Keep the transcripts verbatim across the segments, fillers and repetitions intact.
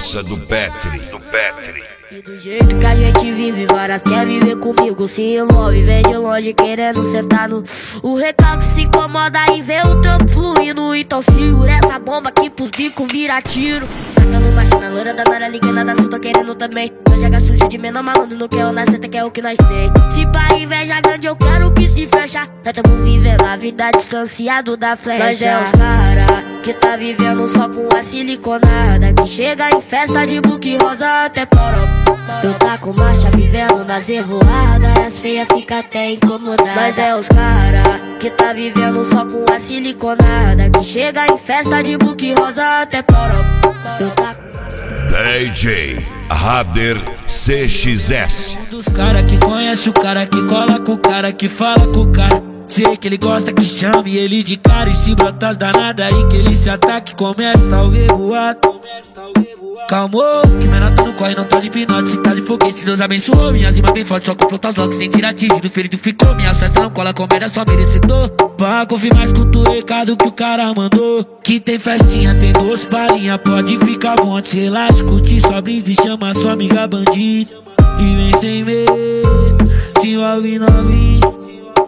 Segurança do Petri. Do Petri. E do jeito que a gente vive, várias quer viver comigo, se envolve, vem de longe querendo sentar no... O recalque se incomoda e vê o trampo fluindo. Então segura essa bomba que pros bicos vira tiro. Tacando macho na loira da nara, ligando da sua, tô querendo também. Nós joga sujo de menor malandro, não quer o nasceta, quer o que nós tem. Se pra inveja grande eu quero que se fecha. Nós tamo vivendo a vida distanciado da flecha. Nós é os cara que tá vivendo só com a siliconada, que chega em festa de book rosa até porão. Eu tá com marcha vivendo nas revoadas, as feias fica até incomodadas. Mas é os cara que tá vivendo só com a siliconada, que chega em festa de book rosa até porão. Eu tá com D J Rader C X S. Dos cara que conhece o cara, que cola com o cara, que fala com o cara. Sei que ele gosta que chame ele de cara, e se brotar as danadas aí que ele se ataque, começa o revoado. Calmou, que menor tá no corre, não tá de pinote, se tá de foguete, Deus abençoou. Minhas rimas bem fortes, só confronta os locos sem tirar atingido, ferido ficou. Minhas festas não cola, comédia só merecedor. Pra confirmar, escuta o recado que o cara mandou, que tem festinha, tem doce parinha, pode ficar à vontade, relaxa, curte sua brisa e chama sua amiga bandida. E vem sem medo, se envolve novinho.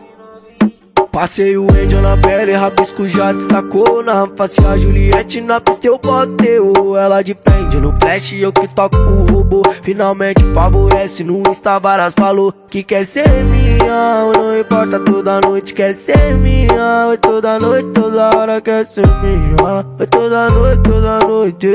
Passei o Angel na pele, rabisco já destacou. Na face a Juliette, na pista eu botei. Ela defende no flash, eu que toco o robô. Finalmente favorece, no Insta várias falou que quer ser minha. Não importa, toda noite quer ser minha. Oi, toda noite, toda hora quer ser minha. Oi, toda noite, toda noite.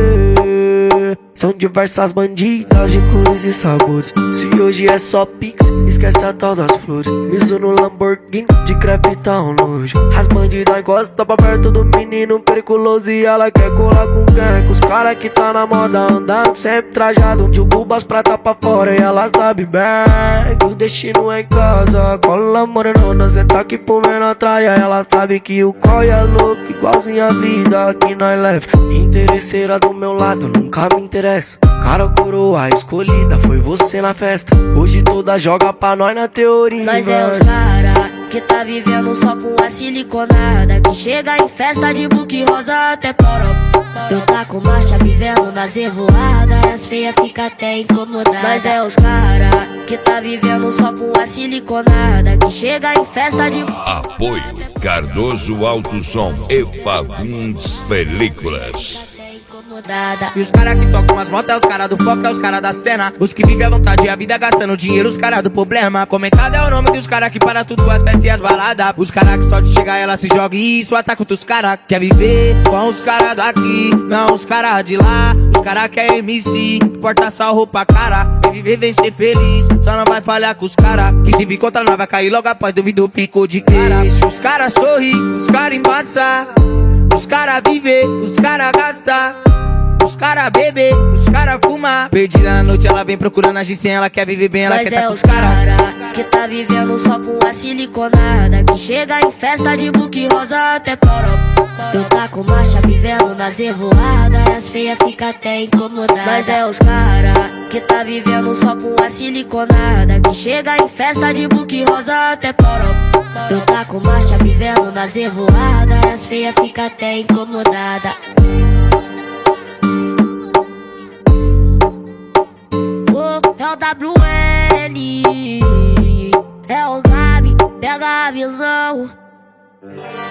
São diversas bandidas de cores e sabores. Se hoje é só pix, esquece a tal das flores. Miso no Lamborghini, de crepe tá um nojo. As bandidas gostam pra perto do menino periculoso, e ela quer colar com quem? Com os cara que tá na moda, andando sempre trajado. De Cubas prata pra fora e ela sabe bem que o destino é em casa. Cola morenona, cê tá aqui por vendo atrás. Ela sabe que o coi é louco, igualzinho a vida que nós leva. Interesseira do meu lado, nunca me interessa. Cara, coroa escolhida, foi você na festa. Hoje toda joga pra nós na teoria. Nós é os cara que tá vivendo só com a siliconada, que chega em festa de book rosa até porão. Eu tá com marcha vivendo nas revoadas, as feias fica até incomodadas. Nós é os cara que tá vivendo só com a siliconada, que chega em festa de... Apoio Cardoso Alto Som e Fagundes Películas. E os cara que tocam as motos é os cara do foco, é os cara da cena. Os que vivem à vontade e a vida gastando dinheiro, os cara do problema. Comentado é o nome dos cara que para tudo, as festas e as baladas. Os cara que só de chegar ela se joga e isso ataca outros cara. Quer viver com os cara daqui, não os cara de lá. Os cara que é M C, porta só roupa cara. Vem viver, vem ser feliz, só não vai falhar com os cara. Que se me encontrar não vai cair logo após, duvido ficou de cara. Deixa os cara sorrir, os cara embaçar. Os cara viver, os cara gastar. Os cara bebe, os cara fuma. Perdida na noite, ela vem procurando a G-cem. Ela quer viver bem, ela Mas quer é tá com os os cara, cara que tá vivendo só com a siliconada, que chega em festa de book rosa até porão. Eu tá com marcha vivendo nas revoadas, as feias fica até incomodadas. Mas é os cara que tá vivendo só com a siliconada, que chega em festa de book rosa até porão. Eu tá com marcha vivendo nas revoadas, as feias fica até incomodada. É o W N, é o Gabi, pega a visão.